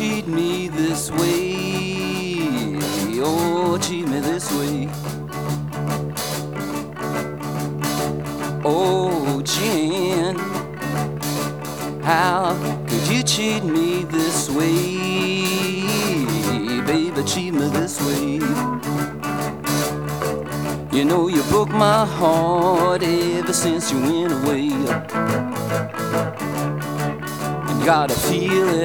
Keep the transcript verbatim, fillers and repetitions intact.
cheat me this way? Oh, cheat me this way. Oh, Jan, how could you cheat me this way? Baby, cheat me this way. You know you broke my heart ever since you went away. And gotta feel it